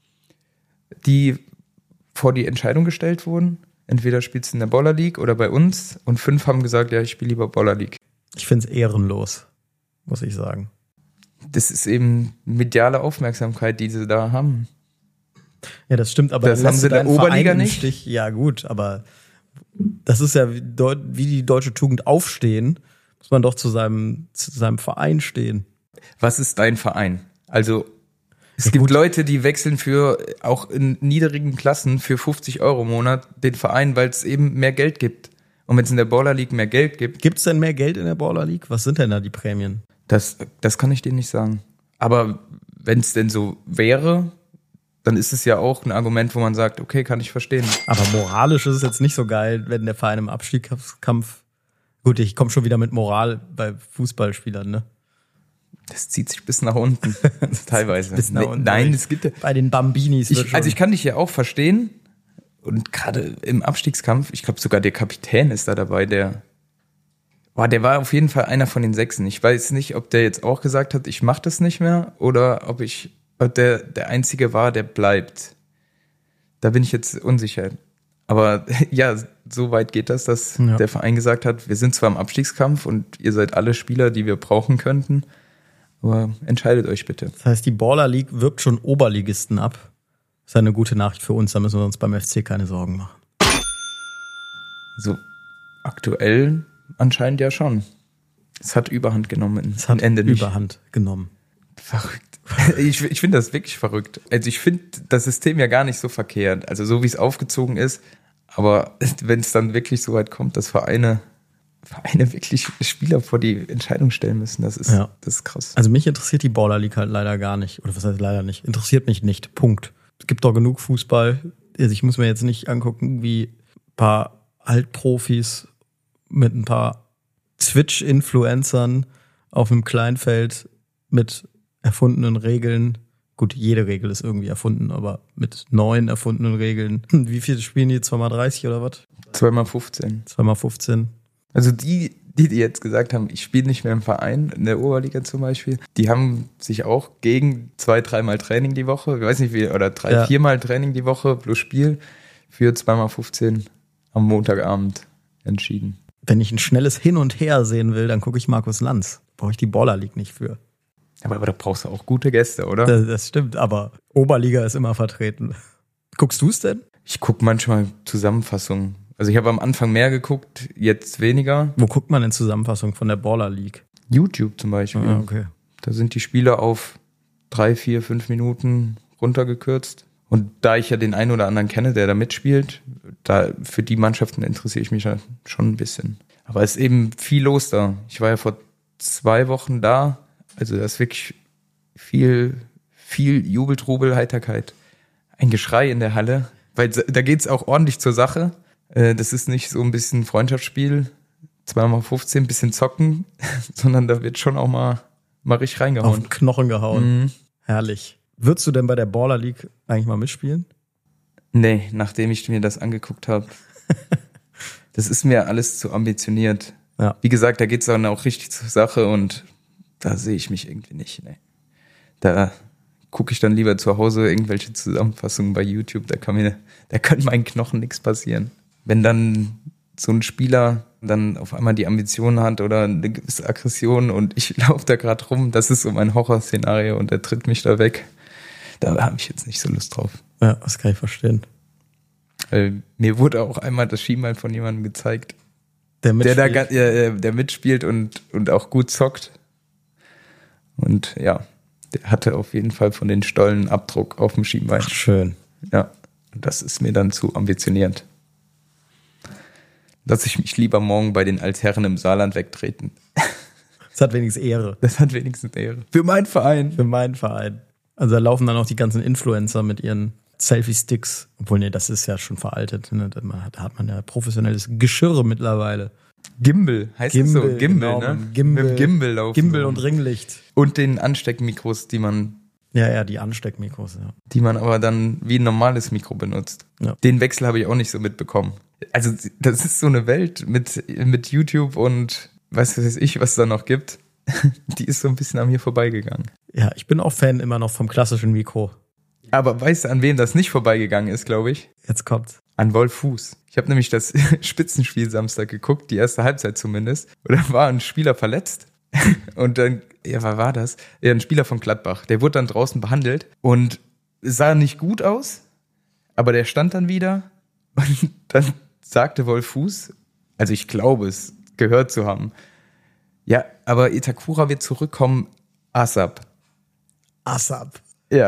die vor die Entscheidung gestellt wurden. Entweder spielst du in der Baller League oder bei uns. Und fünf haben gesagt, ja, ich spiele lieber Baller League. Ich finde es ehrenlos, muss ich sagen. Das ist eben mediale Aufmerksamkeit, die sie da haben. Ja, das stimmt, aber Das dann haben lässt sie du in der deinen Oberliga Verein im nicht? Stich. Ja, gut, aber das ist ja wie, Deu- wie die deutsche Tugend aufstehen, muss man doch zu seinem, zu seinem Verein stehen. Was ist dein Verein? Also, es Ja, gibt gut. Leute, die wechseln für, auch in niedrigen Klassen, für fünfzig Euro im Monat den Verein, weil es eben mehr Geld gibt. Und wenn es in der Baller League mehr Geld gibt, Gibt es denn mehr Geld in der Baller League? Was sind denn da die Prämien? das, das kann ich dir nicht sagen. Aber wenn es denn so wäre, dann ist es ja auch ein Argument, wo man sagt, okay, kann ich verstehen. Aber moralisch ist es jetzt nicht so geil, wenn der Verein im Abstiegskampf. Gut, ich komme schon wieder mit Moral bei Fußballspielern, ne? Das zieht sich bis nach unten, teilweise. Bis nach Nee, unten. Nein, es gibt ja. Bei den Bambinis wird Ich, schon. also ich kann dich ja auch verstehen. Und gerade im Abstiegskampf, ich glaube sogar der Kapitän ist da dabei, der, boah, der war auf jeden Fall einer von den Sechsen. Ich weiß nicht, ob der jetzt auch gesagt hat, ich mache das nicht mehr, oder ob ich, ob der der Einzige war, der bleibt. Da bin ich jetzt unsicher. Aber ja, so weit geht das, dass Ja. der Verein gesagt hat, wir sind zwar im Abstiegskampf und ihr seid alle Spieler, die wir brauchen könnten, aber entscheidet euch bitte. Das heißt, die Baller League wirbt schon Oberligisten ab. Das ist eine gute Nachricht für uns, da müssen wir uns beim F C keine Sorgen machen. So aktuell anscheinend ja schon. Es hat Überhand genommen. Es hat Ende nicht. Überhand genommen. Verrückt. Ich, ich finde das wirklich verrückt. Also ich finde das System ja gar nicht so verkehrt. Also so wie es aufgezogen ist. Aber wenn es dann wirklich so weit kommt, dass Vereine, Vereine wirklich Spieler vor die Entscheidung stellen müssen, das ist, Ja. das ist krass. Also mich interessiert die Baller League halt leider gar nicht. Oder was heißt leider nicht? Interessiert mich nicht. Punkt. Es gibt doch genug Fußball. Also ich muss mir jetzt nicht angucken, wie ein paar Altprofis mit ein paar Twitch-Influencern auf einem Kleinfeld mit erfundenen Regeln. Gut, jede Regel ist irgendwie erfunden, aber mit neuen erfundenen Regeln. Wie viel spielen die? zwei mal dreißig oder was? zwei mal fünfzehn. zwei mal fünfzehn. Also die, die, die jetzt gesagt haben, ich spiele nicht mehr im Verein, in der Oberliga zum Beispiel, die haben sich auch gegen zwei, dreimal Training die Woche, ich weiß nicht wie, oder drei, Ja. viermal Training die Woche plus Spiel für zwei mal fünfzehn am Montagabend entschieden. Wenn ich ein schnelles Hin und Her sehen will, dann gucke ich Markus Lanz. Brauche ich die Baller League nicht für. Aber, aber da brauchst du auch gute Gäste, oder? Das, das stimmt, aber Oberliga ist immer vertreten. Guckst du es denn? Ich gucke manchmal Zusammenfassungen. Also ich habe am Anfang mehr geguckt, jetzt weniger. Wo guckt man denn Zusammenfassung von der Baller League? YouTube zum Beispiel. Ah, okay. Da sind die Spiele auf drei, vier, fünf Minuten runtergekürzt. Und da ich ja den einen oder anderen kenne, der da mitspielt, da für die Mannschaften interessiere ich mich ja schon ein bisschen. Aber es ist eben viel los da. Ich war ja vor zwei Wochen da. Also da ist wirklich viel, viel Jubel, Trubel, Heiterkeit. Ein Geschrei in der Halle. Weil da geht's auch ordentlich zur Sache. Äh, Das ist nicht so ein bisschen Freundschaftsspiel, zwei mal fünfzehn, bisschen zocken, sondern da wird schon auch mal, mal richtig Auf reingehauen. den Knochen gehauen. Mhm. Herrlich. Würdest du denn bei der Baller League eigentlich mal mitspielen? Nee, nachdem ich mir das angeguckt habe. Das ist mir alles zu ambitioniert. Ja. Wie gesagt, da geht's dann auch richtig zur Sache und da sehe ich mich irgendwie nicht. Nee. Da gucke ich dann lieber zu Hause irgendwelche Zusammenfassungen bei YouTube. Da kann mir, da kann meinen Knochen nichts passieren. Wenn dann so ein Spieler dann auf einmal die Ambition hat oder eine gewisse Aggression und ich laufe da gerade rum, das ist so mein Horrorszenario und er tritt mich da weg. Da habe ich jetzt nicht so Lust drauf. Ja, das kann ich verstehen. Weil mir wurde auch einmal das Schienbein von jemandem gezeigt, Der der mitspielt. da ga- der, der mitspielt und, und auch gut zockt. Und ja, der hatte auf jeden Fall von den Stollen einen Abdruck auf dem Schienbein. Ach, schön. Ja, und das ist mir dann zu ambitioniert. Lass ich mich lieber morgen bei den Altherren im Saarland wegtreten. Das hat wenigstens Ehre. Das hat wenigstens Ehre. Für meinen Verein. Für meinen Verein. Also da laufen dann auch die ganzen Influencer mit ihren Selfie-Sticks. Obwohl, nee, das ist ja schon veraltet. Ne? Da hat man ja professionelles Geschirr mittlerweile. Gimbal, heißt Gimbal, das so? Gimbal, genau, ne? Gimbal, Mit dem Gimbal laufen. Gimbal so. und Ringlicht. Und den Ansteckmikros, die man, Ja, ja, die Ansteckmikros, ja. die man aber dann wie ein normales Mikro benutzt. Ja. Den Wechsel habe ich auch nicht so mitbekommen. Also das ist so eine Welt mit, mit YouTube und was weiß ich, was es da noch gibt. Die ist so ein bisschen an mir vorbeigegangen. Ja, ich bin auch Fan immer noch vom klassischen Mikro. Aber weißt du, an wem das nicht vorbeigegangen ist, glaube ich? Jetzt kommt's. An Wolf Fuß. Ich habe nämlich das Spitzenspiel Samstag geguckt, die erste Halbzeit zumindest. Und da war ein Spieler verletzt. Und dann, ja, was war das? Ja, ein Spieler von Gladbach. Der wurde dann draußen behandelt und sah nicht gut aus, aber der stand dann wieder. Und dann sagte Wolf Fuß, also ich glaube es gehört zu haben, ja, aber Itakura wird zurückkommen, ASAP. ASAP. Ja.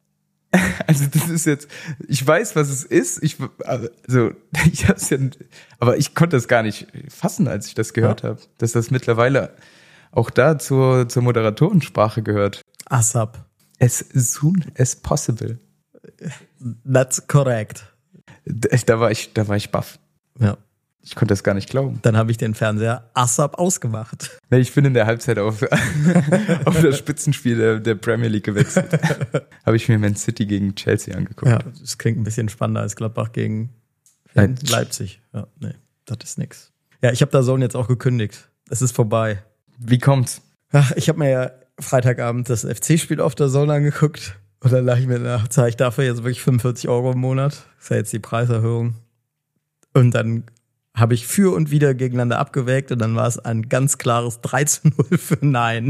Also das ist jetzt, ich weiß, was es ist, ich, also, ich hab's ja, aber ich konnte das gar nicht fassen, als ich das gehört ja. habe, dass das mittlerweile auch da zur, zur Moderatorensprache gehört. ASAP. As soon as possible. That's correct. Da, da war ich, da war ich baff. Ja. Ich konnte das gar nicht glauben. Dann habe ich den Fernseher ASAP ausgemacht. Nee, ich bin in der Halbzeit auf, auf das Spitzenspiel der, der Premier League gewechselt. Habe ich mir Man City gegen Chelsea angeguckt. Ja, das klingt ein bisschen spannender als Gladbach gegen Leipzig. Leipzig. Ja, nee, das ist nix. Ja, ich habe da DAZN jetzt auch gekündigt. Es ist vorbei. Wie kommt's? Ach, ich habe mir ja Freitagabend das F C-Spiel auf DAZN angeguckt. Und dann dachte ich mir, na, zahle ich dafür jetzt wirklich fünfundvierzig Euro im Monat. Das ist ja jetzt die Preiserhöhung. Und dann habe ich für und wieder gegeneinander abgewägt und dann war es ein ganz klares drei zu null für Nein.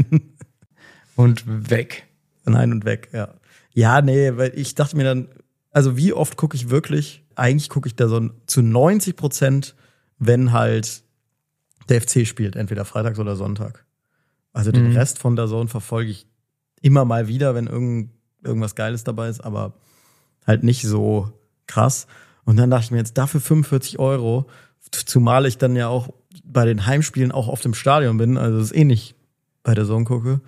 Und weg. Nein und weg, ja. Ja, nee, weil ich dachte mir dann, also wie oft gucke ich wirklich, eigentlich gucke ich da so zu neunzig Prozent, wenn halt der F C spielt, entweder freitags oder Sonntag. Also den Mhm. Rest von DAZN verfolge ich immer mal wieder, wenn irgend, irgendwas Geiles dabei ist, aber halt nicht so krass. Und dann dachte ich mir jetzt, dafür fünfundvierzig Euro, zumal ich dann ja auch bei den Heimspielen auch oft im Stadion bin, also das ist eh nicht bei DAZN gucke,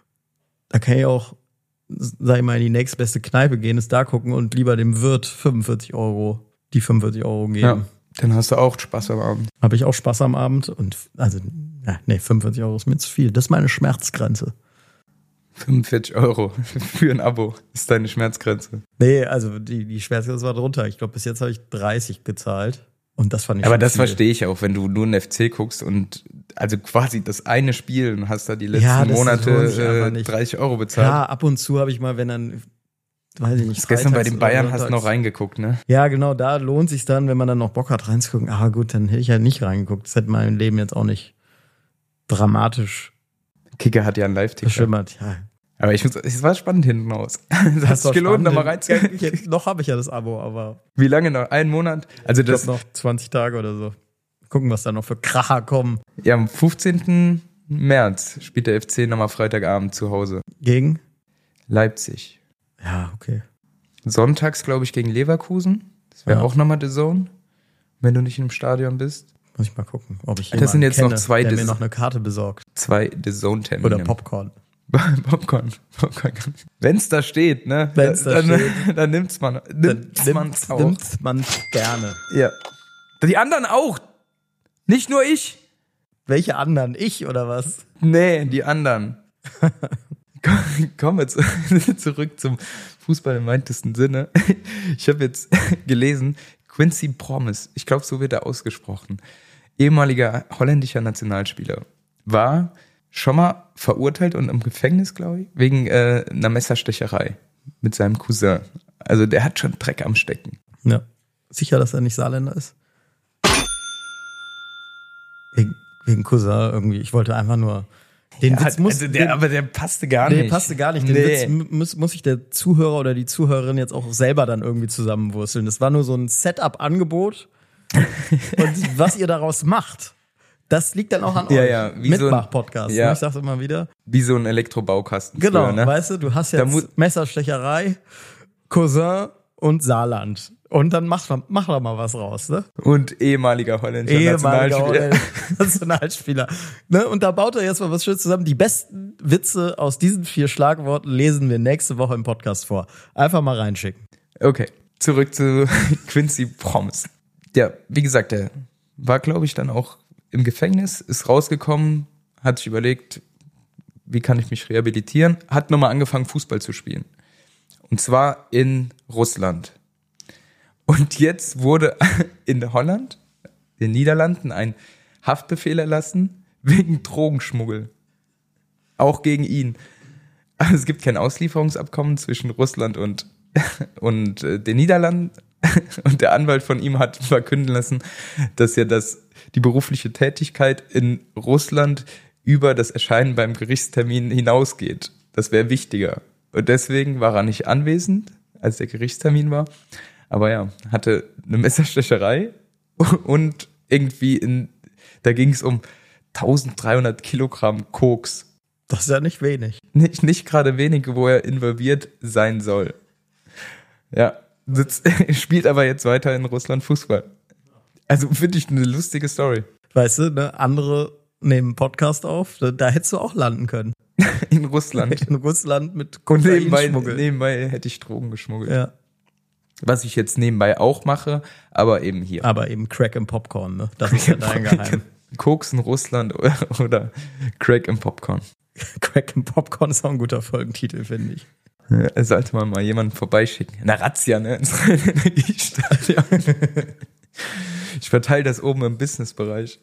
da kann ich auch, sag ich mal, in die nächstbeste Kneipe gehen, es da gucken und lieber dem Wirt fünfundvierzig Euro, die fünfundvierzig Euro geben. Ja, dann hast du auch Spaß am Abend. Habe ich auch Spaß am Abend und, also, ja, nee, fünfundvierzig Euro ist mir zu viel. Das ist meine Schmerzgrenze. fünfundvierzig Euro für ein Abo ist deine Schmerzgrenze. Nee, also die, die Schmerzgrenze war drunter. Ich glaube, bis jetzt habe ich dreißig gezahlt. Und das fand ich Aber schon das viel. verstehe ich auch, wenn du nur einen F C guckst und also quasi das eine Spiel und hast da die letzten Ja, das Monate lohnt sich einfach äh, nicht. dreißig Euro bezahlt. Ja, ab und zu habe ich mal, wenn dann, weiß ich nicht, Gestern bei freitags den oder Bayern hast du sonntags. noch reingeguckt, ne? Ja, genau, da lohnt sich dann, wenn man dann noch Bock hat reinzugucken. Ah gut, dann hätte ich halt nicht reingeguckt. Das hätte mein Leben jetzt auch nicht dramatisch Kicker hat ja einen Live-Ticker. verschimmert. Ja, Aber ich finde, es war spannend hinten raus. Es hat sich gelohnt, nochmal reinzugucken. Ja, noch habe ich ja das Abo, aber Wie lange noch? Einen Monat? Also ich das, glaube noch zwanzig Tage oder so. Gucken, was da noch für Kracher kommen. ja, am fünfzehnten März spielt der F C nochmal Freitagabend zu Hause. Gegen? Leipzig. Ja, okay. Sonntags, glaube ich, gegen Leverkusen. Das wäre Ja. auch nochmal The Zone, wenn du nicht im Stadion bist. Muss ich mal gucken, ob ich Das sind jemanden jetzt noch kenne, zwei der Dis- mir noch eine Karte besorgt. Zwei The Zone-Termine. Oder Popcorn. Popcorn. Popcorn. Wenn's da steht, ne? Wenn's da dann, steht. Dann nimmt's man. Nimmt's Dann man's nimmt, auch. nimmt man gerne. Ja. Die anderen auch. Nicht nur ich. Welche anderen? Ich oder was? Nee, die anderen. Komm- Kommen wir zu, zurück zum Fußball im weitesten Sinne. Ich habe jetzt gelesen, Quincy Promes, ich glaube, so wird er ausgesprochen, ehemaliger holländischer Nationalspieler, war schon mal verurteilt und im Gefängnis, glaube ich, wegen äh, einer Messerstecherei mit seinem Cousin. Also der hat schon Dreck am Stecken. Ja. Sicher, dass er nicht Saarländer ist? Wegen, wegen Cousin irgendwie. Ich wollte einfach nur. Den Ja, Witz muss. also der, den, aber der passte gar nee, nicht. passte gar nicht. Den Nee. Witz mu- muss, muss sich der Zuhörer oder die Zuhörerin jetzt auch selber dann irgendwie zusammenwursteln. Das war nur so ein Setup-Angebot. Und was ihr daraus macht, das liegt dann auch an Ja, euch. ja, wie so ein- Mitmach-Podcast. ja. Ne? Ich sag's immer wieder. Wie so ein Elektrobaukasten Genau, früher, ne? weißt du, du hast Da jetzt mu- Messerstecherei, Cousin und Saarland. Und dann macht er mach doch mal was raus, ne? Und ehemaliger holländischer Ehemaliger Nationalspieler. Nationalspieler. Ne? Und da baut er jetzt mal was Schönes zusammen. Die besten Witze aus diesen vier Schlagworten lesen wir nächste Woche im Podcast vor. Einfach mal reinschicken. Okay, zurück zu Quincy Promes. Ja, wie gesagt, der war, glaube ich, dann auch im Gefängnis, ist rausgekommen, hat sich überlegt, wie kann ich mich rehabilitieren, hat nochmal angefangen, Fußball zu spielen. Und zwar in Russland. Und jetzt wurde in Holland, in den Niederlanden, ein Haftbefehl erlassen wegen Drogenschmuggel. Auch gegen ihn. Also es gibt kein Auslieferungsabkommen zwischen Russland und, und äh, den Niederlanden. Und der Anwalt von ihm hat verkünden lassen, dass ja das, die berufliche Tätigkeit in Russland über das Erscheinen beim Gerichtstermin hinausgeht. Das wäre wichtiger. Und deswegen war er nicht anwesend, als der Gerichtstermin war. Aber ja, hatte eine Messerstecherei und irgendwie in, da ging es um dreizehnhundert Kilogramm Koks. Das ist ja nicht wenig. Nicht, nicht gerade wenig, wo er involviert sein soll. Ja, sitzt, spielt aber jetzt weiter in Russland Fußball. Also finde ich eine lustige Story. Weißt du, ne, andere nehmen einen Podcast auf, da, da hättest du auch landen können. In Russland. In Russland mit Und nebenbei, Kokainschmuggel. nebenbei hätte ich Drogen geschmuggelt. Ja. Was ich jetzt nebenbei auch mache, aber eben hier. Aber eben Crack im Popcorn, ne? Das ist ja dein Geheim. Koks in Russland oder, oder Crack im Popcorn. Crack im Popcorn ist auch ein guter Folgentitel, finde ich. Ja, sollte man mal jemanden vorbeischicken. Na, Razzia, ne? Ins Rhein-Energiestadion. Ich verteile das oben im Businessbereich.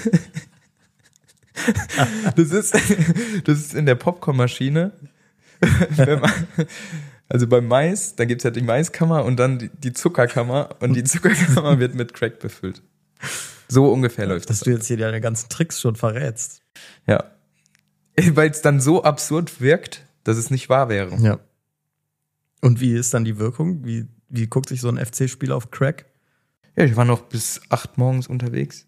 Das ist, das ist in der Popcornmaschine. Wenn man, also beim Mais, da gibt's ja die Maiskammer und dann die, die Zuckerkammer und die Zuckerkammer wird mit Crack befüllt. So ungefähr läuft das. Dass du jetzt hier deine ganzen Tricks schon verrätst. Ja. Weil es dann so absurd wirkt, dass es nicht wahr wäre. Ja. Und wie ist dann die Wirkung? Wie, wie guckt sich so ein F C-Spieler auf Crack? Ja, ich war noch bis acht morgens unterwegs.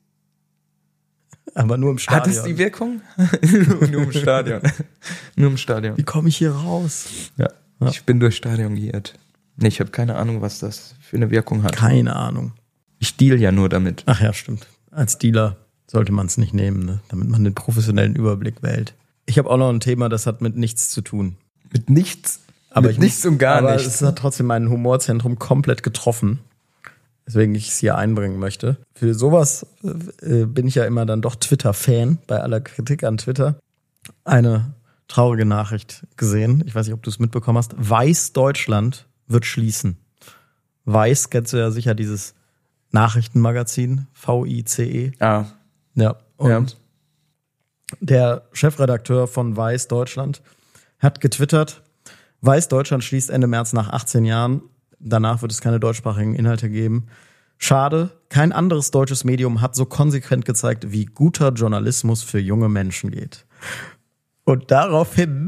Aber nur im Stadion. Hat es die Wirkung? Nur im Stadion. Nur im Stadion. Wie komme ich hier raus? Ja. Ja. Ich bin durchs Stadion geirrt. Nee, ich habe keine Ahnung, was das für eine Wirkung hat. Keine Ahnung. Ich deal ja nur damit. Ach ja, stimmt. Als Dealer sollte man es nicht nehmen, ne? Damit man den professionellen Überblick wählt. Ich habe auch noch ein Thema, das hat mit nichts zu tun. Mit nichts? Aber mit ich nichts muss, und gar aber nichts. Es hat trotzdem mein Humorzentrum komplett getroffen. Deswegen ich es hier einbringen möchte. Für sowas äh, bin ich ja immer dann doch Twitter-Fan, bei aller Kritik an Twitter. Eine traurige Nachricht gesehen. Ich weiß nicht, ob du es mitbekommen hast. Weiß Deutschland wird schließen. Weiß, kennst du ja sicher dieses Nachrichtenmagazin, V I C E. Ah. Ja, und Ja. der Chefredakteur von Weiß Deutschland hat getwittert, Weiß Deutschland schließt Ende März nach achtzehn Jahren. Danach wird es keine deutschsprachigen Inhalte geben. Schade, kein anderes deutsches Medium hat so konsequent gezeigt, wie guter Journalismus für junge Menschen geht. Und daraufhin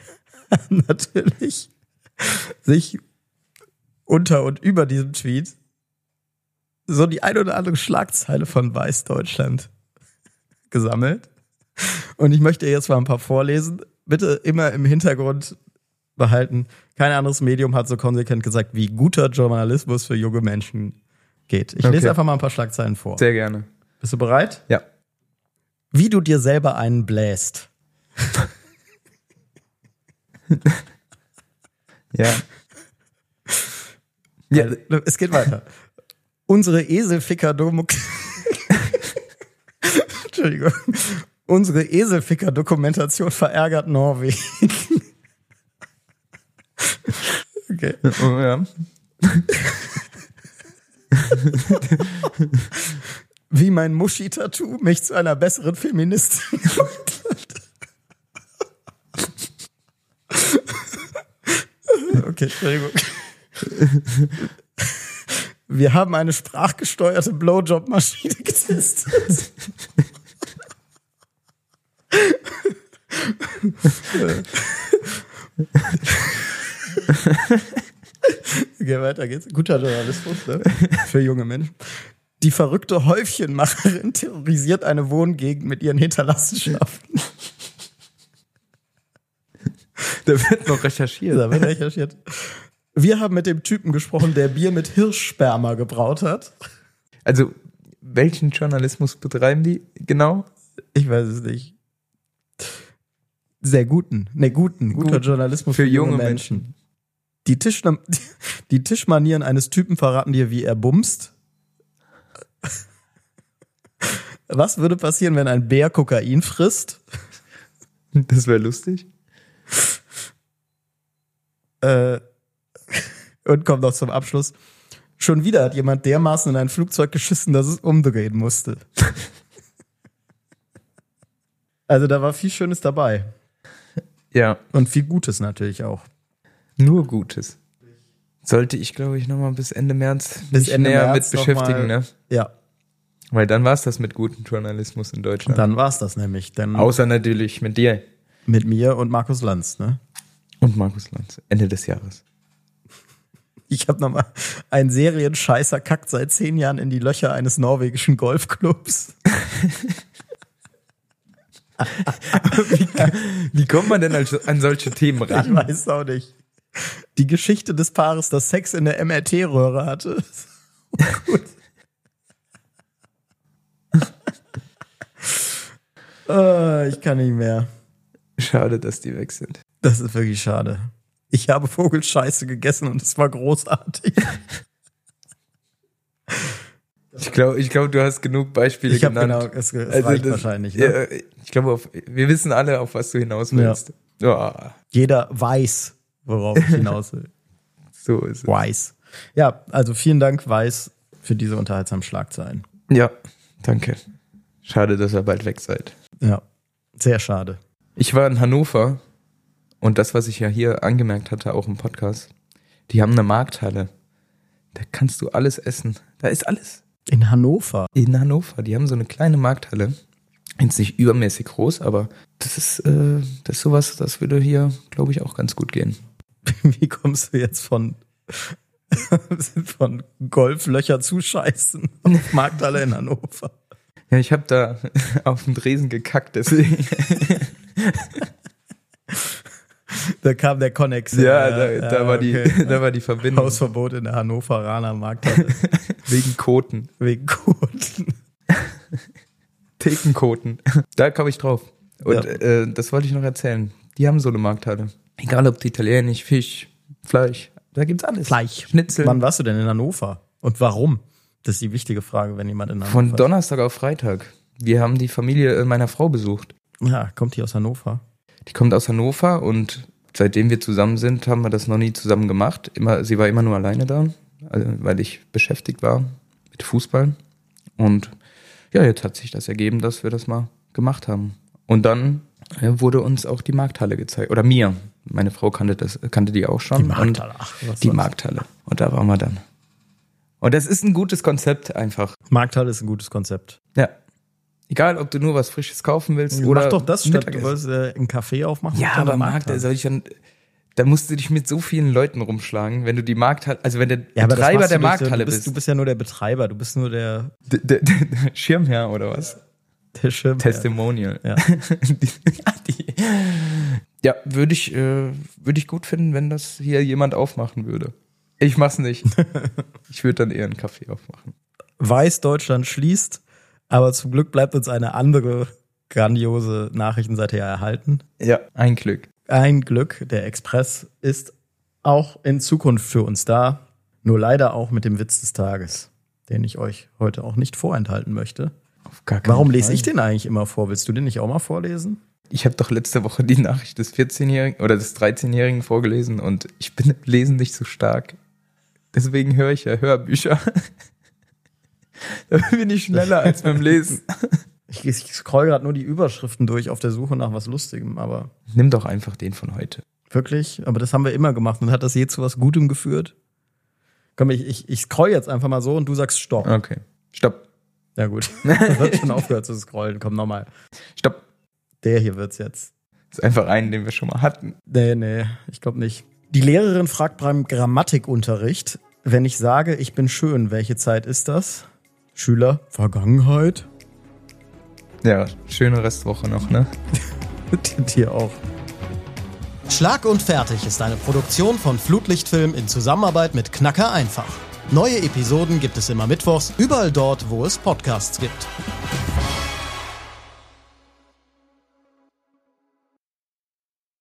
natürlich sich unter und über diesem Tweet so die ein oder andere Schlagzeile von Weiß Deutschland gesammelt. Und ich möchte jetzt mal ein paar vorlesen. Bitte immer im Hintergrund behalten. Kein anderes Medium hat so konsequent gesagt, wie guter Journalismus für junge Menschen geht. Ich lese Okay. einfach mal ein paar Schlagzeilen vor. Sehr gerne. Bist du bereit? Ja. Wie du dir selber einen bläst. Ja. Ja. Also, es geht weiter. Unsere Eselficker-Dokum... Entschuldigung. Unsere Eselficker-Dokumentation verärgert Norwegen. Okay. Oh, ja. Wie mein Muschi-Tattoo mich zu einer besseren Feministin gemacht hat. Okay, Entschuldigung. Wir haben eine sprachgesteuerte Blowjob-Maschine getestet. Okay, weiter geht's. Guter Journalismus, ne? Für junge Menschen. Die verrückte Häufchenmacherin terrorisiert eine Wohngegend mit ihren Hinterlassenschaften. Da wird noch recherchiert. Da wird recherchiert. Wir haben mit dem Typen gesprochen, der Bier mit Hirschsperma gebraut hat. Also, welchen Journalismus betreiben die genau? Ich weiß es nicht. Sehr guten. Ne, guten. Guter Gut. Journalismus Für für, junge, junge Menschen. Menschen. Die, Tischna- die Tischmanieren eines Typen verraten dir, wie er bumst. Was würde passieren, wenn ein Bär Kokain frisst? Das wäre lustig. Äh, und kommt noch zum Abschluss. Schon wieder hat jemand dermaßen in ein Flugzeug geschissen, dass es umdrehen musste. Also da war viel Schönes dabei. Ja. Und viel Gutes natürlich auch. Nur Gutes. Sollte ich, glaube ich, nochmal bis Ende März Bis mich Ende näher März mit beschäftigen, noch mal- ne? Ja, Weil dann war es das mit gutem Journalismus in Deutschland. dann war's das nämlich. Dann Außer natürlich mit dir mit mir und Markus Lanz, ne? und Markus Lanz. Ende des Jahres. Ich habe nochmal einen Serienscheißer kackt seit zehn Jahren in die Löcher eines norwegischen Golfclubs. wie, wie kommt man denn an solche Themen Ich ran? weiß auch nicht. Die Geschichte des Paares, das Sex in der M R T-Röhre hatte. Gut. äh, ich kann nicht mehr. Schade, dass die weg sind. Das ist wirklich schade. Ich habe Vogelscheiße gegessen und es war großartig. Ich glaube, ich glaub, du hast genug Beispiele Ich habe genannt. genau, es, es Also reicht das- wahrscheinlich. Ne? Ja, ich glaube, auf- wir wissen alle, auf was du hinaus willst. Ja. Jeder weiß, worauf ich hinaus will. So ist es. Weiß. Ja, also vielen Dank, Weiß, für diese unterhaltsamen Schlagzeilen. Ja, danke. Schade, dass ihr bald weg seid. Ja, sehr schade. Ich war in Hannover und das, was ich ja hier angemerkt hatte, auch im Podcast, die haben eine Markthalle. Da kannst du alles essen. Da ist alles. In Hannover. In Hannover. Die haben so eine kleine Markthalle. Jetzt nicht übermäßig groß, aber das ist, äh, das ist sowas, das würde hier, glaube ich, auch ganz gut gehen. Wie kommst du jetzt von, von Golflöcher zuscheißen auf Markthalle in Hannover? Ja, ich habe da auf dem Dresen gekackt, deswegen. Da kam der Connex. Ja, da, da, war die, okay. da war die Verbindung. Hausverbot in der Hannoveraner Markthalle. Wegen Koten. Wegen Quoten. Thekenkoten. Da komme ich drauf. Und Ja. äh, das wollte ich noch erzählen. Die haben so eine Markthalle. Egal ob die italienisch, Fisch, Fleisch, da gibt's alles. Fleisch. Schnitzel. Wann warst du denn in Hannover? Und warum? Das ist die wichtige Frage, wenn jemand in Hannover Von ist. Donnerstag auf Freitag. Wir haben die Familie meiner Frau besucht. Ja, kommt die aus Hannover? Die kommt aus Hannover und seitdem wir zusammen sind, haben wir das noch nie zusammen gemacht. Immer, sie war immer nur alleine da, also, weil ich beschäftigt war mit Fußball. Und ja, jetzt hat sich das ergeben, dass wir das mal gemacht haben. Und dann äh, wurde uns auch die Markthalle gezeigt. Oder mir. Meine Frau kannte das, kannte die auch schon. Die Markthalle, Und ach, was die sonst? Markthalle. Und da waren wir dann. Und das ist ein gutes Konzept einfach. Markthalle ist ein gutes Konzept. Ja. Egal, ob du nur was Frisches kaufen willst Mach oder doch das statt, du Mittagessen. wolltest äh, einen Café aufmachen. Ja, und dann aber eine Markthalle, soll ich dann, da musst du dich mit so vielen Leuten rumschlagen, wenn du die Markthalle, also wenn der Ja, aber das Betreiber machst der du nicht, Markthalle du bist. bist. Du bist ja nur der Betreiber, du bist nur der, Der, der, der Schirmherr oder was? der Schirm. Testimonial. Ja. Die, die, ja, würde ich, äh, würde ich gut finden, wenn das hier jemand aufmachen würde. Ich mach's nicht. Ich würde dann eher einen Kaffee aufmachen. Weiß, Deutschland schließt, aber zum Glück bleibt uns eine andere grandiose Nachrichtenseite ja erhalten. Ja, ein Glück. Ein Glück, der Express ist auch in Zukunft für uns da, nur leider auch mit dem Witz des Tages, den ich euch heute auch nicht vorenthalten möchte. Auf gar keinen Warum Fall. lese ich den eigentlich immer vor? Willst du den nicht auch mal vorlesen? Ich habe doch letzte Woche die Nachricht des vierzehnjährigen oder des dreizehnjährigen vorgelesen und ich bin im Lesen nicht so stark. Deswegen höre ich ja Hörbücher. Da bin ich schneller als beim Lesen. Ich, ich scroll gerade nur die Überschriften durch auf der Suche nach was Lustigem, aber Nimm doch einfach den von heute. wirklich, aber das haben wir immer gemacht und hat das je zu was Gutem geführt? Komm, ich, ich, ich scroll jetzt einfach mal so und du sagst Stopp. Okay. Stopp. Ja gut, das hat schon aufgehört zu scrollen. Komm nochmal. Stopp. Der hier wird's jetzt. Das ist einfach einen, den wir schon mal hatten. Nee, nee, ich glaube nicht. Die Lehrerin fragt beim Grammatikunterricht, wenn ich sage, ich bin schön, welche Zeit ist das? Schüler, Vergangenheit? Ja, schöne Restwoche noch, ne? Dir auch. Schlag und Fertig ist eine Produktion von Flutlichtfilm in Zusammenarbeit mit Knacker einfach. Neue Episoden gibt es immer mittwochs, überall dort, wo es Podcasts gibt.